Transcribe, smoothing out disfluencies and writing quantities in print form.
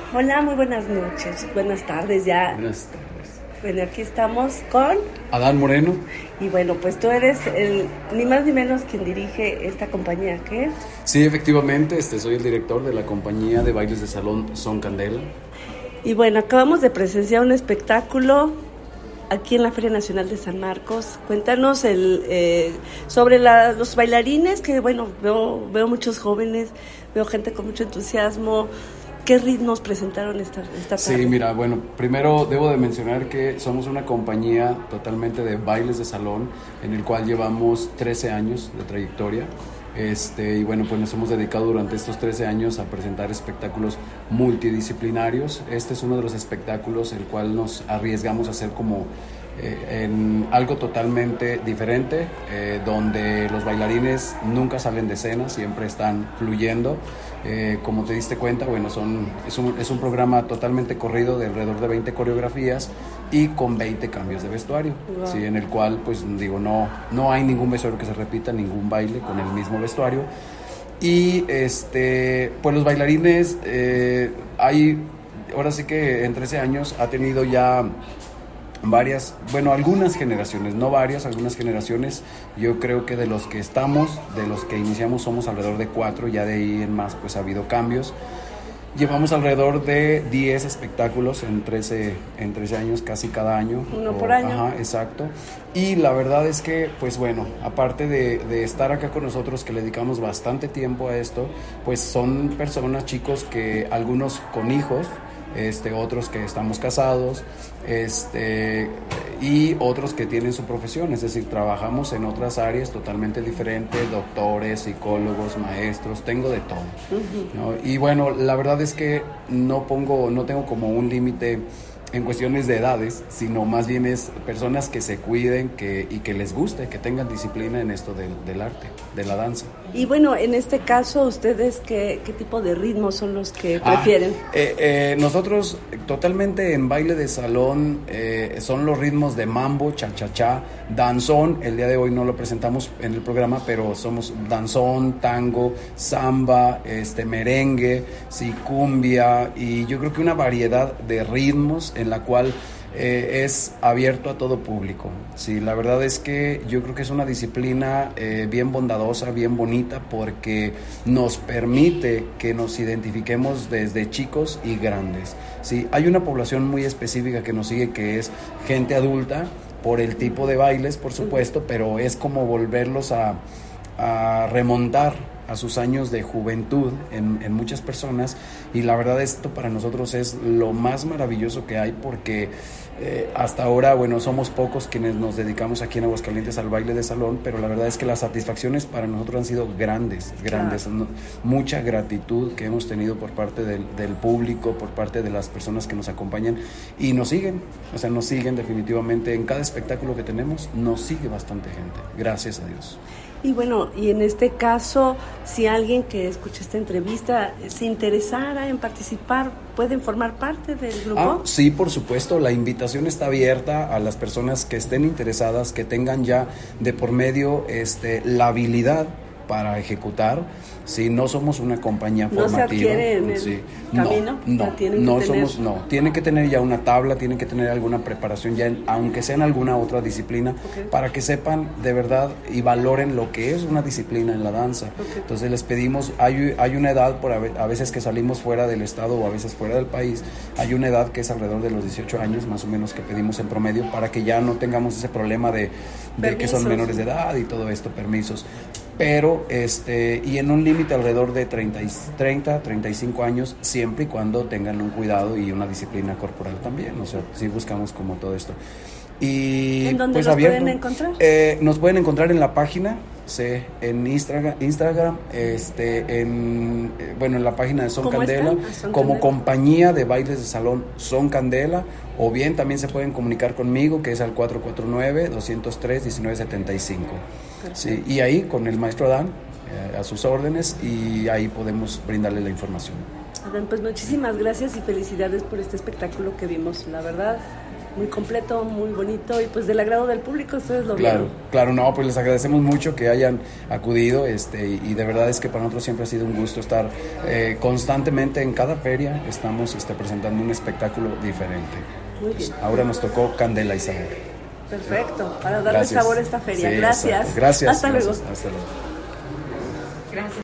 Hola, muy buenas noches, buenas tardes ya. Buenas tardes. Bueno, aquí estamos con Adán Moreno. Y bueno, pues tú eres ni más ni menos quien dirige esta compañía, ¿qué es? Sí, efectivamente, soy el director de la compañía de bailes de salón Son Candela. Y bueno, acabamos de presenciar un espectáculo aquí en la Feria Nacional de San Marcos. Cuéntanos sobre los bailarines, que bueno, veo muchos jóvenes, veo gente con mucho entusiasmo. ¿Qué ritmos presentaron esta tarde? Sí, mira, bueno, primero debo de mencionar que somos una compañía totalmente de bailes de salón, en el cual llevamos 13 años de trayectoria. Y bueno, pues nos hemos dedicado durante estos 13 años a presentar espectáculos multidisciplinarios. Este es uno de los espectáculos el cual nos arriesgamos a hacer como en algo totalmente diferente, donde los bailarines nunca salen de escena, siempre están fluyendo. Como te diste cuenta, bueno, es un programa totalmente corrido de alrededor de 20 coreografías y con 20 cambios de vestuario. Wow. Sí, en el cual, pues digo, no hay ningún vestuario que se repita, ningún baile con el mismo vestuario. Y pues los bailarines, ahora sí que en 13 años ha tenido ya algunas generaciones, no varias, algunas generaciones. Yo creo que de los que iniciamos somos alrededor de 4, ya de ahí en más pues ha habido cambios. Llevamos alrededor de 10 espectáculos en 13 años, casi cada año. Uno por año. Ajá, exacto. Y la verdad es que, pues bueno, aparte de estar acá con nosotros, que le dedicamos bastante tiempo a esto, pues son personas, chicos, que algunos con hijos, otros que estamos casados, y otros que tienen su profesión, es decir, trabajamos en otras áreas totalmente diferentes, doctores, psicólogos, maestros, tengo de todo. Uh-huh. ¿No? Y bueno, la verdad es que no tengo como un límite en cuestiones de edades, sino más bien es personas que se cuiden y que les guste, que tengan disciplina en esto del arte, de la danza. Y bueno, en este caso, ¿ustedes qué tipo de ritmos son los que prefieren? Nosotros totalmente en baile de salón son los ritmos de mambo, cha-cha-cha, danzón. El día de hoy no lo presentamos en el programa, pero somos danzón, tango, samba, merengue, sí, cumbia, y yo creo que una variedad de ritmos en la cual es abierto a todo público. Sí, la verdad es que yo creo que es una disciplina bien bondadosa, bien bonita, porque nos permite que nos identifiquemos desde chicos y grandes. Sí, hay una población muy específica que nos sigue, que es gente adulta, por el tipo de bailes, por supuesto, pero es como volverlos a remontar a sus años de juventud en muchas personas, y la verdad esto para nosotros es lo más maravilloso que hay, porque hasta ahora, bueno, somos pocos quienes nos dedicamos aquí en Aguascalientes al baile de salón, pero la verdad es que las satisfacciones para nosotros han sido grandes. Claro. Mucha gratitud que hemos tenido por parte del público, por parte de las personas que nos acompañan y nos siguen definitivamente en cada espectáculo que tenemos, nos sigue bastante gente, gracias a Dios. Y bueno, y en este caso, si alguien que escucha esta entrevista se interesara en participar, ¿pueden formar parte del grupo? Sí, por supuesto, la invitación está abierta a las personas que estén interesadas, que tengan ya de por medio la habilidad para ejecutar. Sí, no somos una compañía formativa. ¿No se adquiere en el camino? Tienen que tener ya una tabla, tienen que tener alguna preparación ya, aunque sea en alguna otra disciplina, okay, para que sepan de verdad y valoren lo que es una disciplina en la danza. Okay. Entonces les pedimos, hay una edad, a veces que salimos fuera del estado o a veces fuera del país, hay una edad que es alrededor de los 18 años más o menos que pedimos en promedio, para que ya no tengamos ese problema de que son menores de edad y todo esto, permisos. Pero, y en un límite alrededor de 35 años, siempre y cuando tengan un cuidado y una disciplina corporal también. O sea, sí buscamos como todo esto. Y ¿en dónde pues nos pueden encontrar? Nos pueden encontrar en la página, en Instagram, en la página de Son Candela, como compañía de bailes de salón Son Candela, o bien también se pueden comunicar conmigo, que es al 449-203-1975. Sí, y ahí con el maestro Adán, a sus órdenes, y ahí podemos brindarle la información. Adán, pues muchísimas gracias y felicidades por este espectáculo que vimos, la verdad. muy completo, muy bonito y pues del agrado del público, ustedes lo vieron. Claro, no, pues les agradecemos mucho que hayan acudido y de verdad es que para nosotros siempre ha sido un gusto estar constantemente en cada feria, estamos presentando un espectáculo diferente. Muy bien. Ahora nos tocó Candela y Sabor. Perfecto, para darle sabor a esta feria. Sí, Gracias. Exacto. Gracias. Hasta luego. Hasta luego. Gracias.